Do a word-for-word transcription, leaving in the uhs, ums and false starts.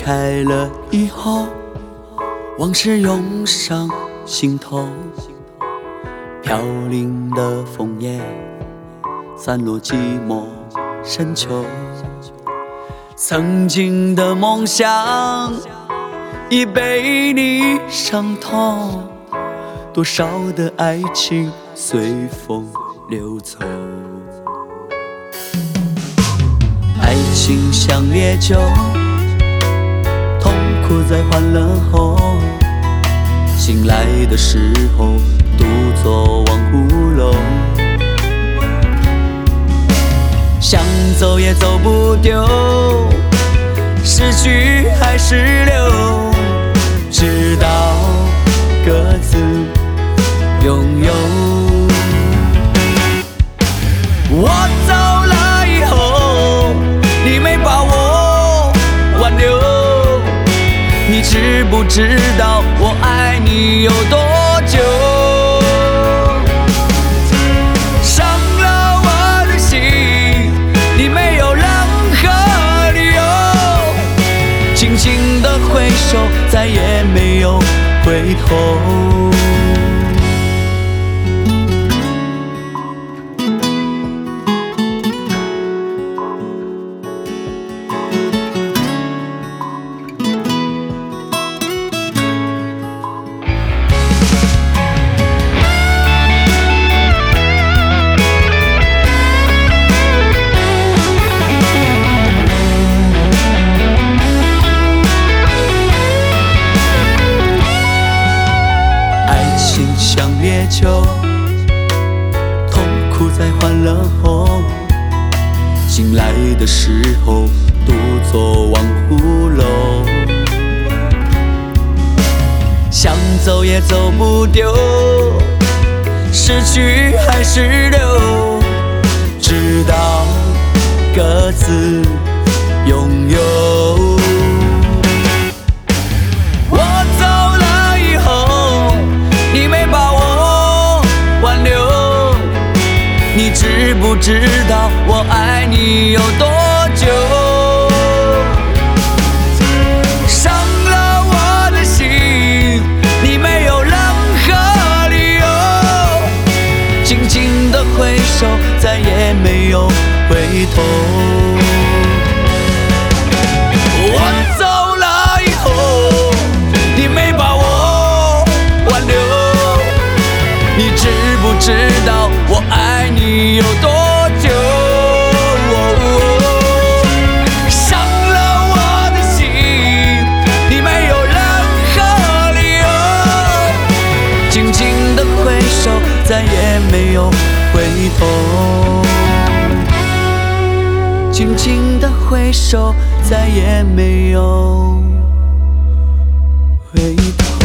开了以后，往事涌上心头，飘零的枫叶散落寂寞深秋，曾经的梦想已被你伤透，多少的爱情随风流走。爱情像烈酒，痛苦在欢乐后，醒来的时候独坐望湖楼，想走也走不丢，失去还是留，直到各自拥有。我走了以后，你没把我挽留，你知不知道我爱你有多久？伤了我的心，你没有任何理由，轻轻的挥手，再也没有回头。像烈酒，痛苦在欢乐后，醒来的时候独坐望湖楼，想走也走不丢，失去还是留，直到各自拥有。你知不知道我爱你有多久？伤了我的心，你没有任何理由，轻轻的挥手，再也没有回头。我走了以后，你没把我挽留，你知不知道我爱你有多久？伤了我的心，你没有任何理由，轻轻的挥手，再也没有回头。轻轻的挥手，再也没有回头。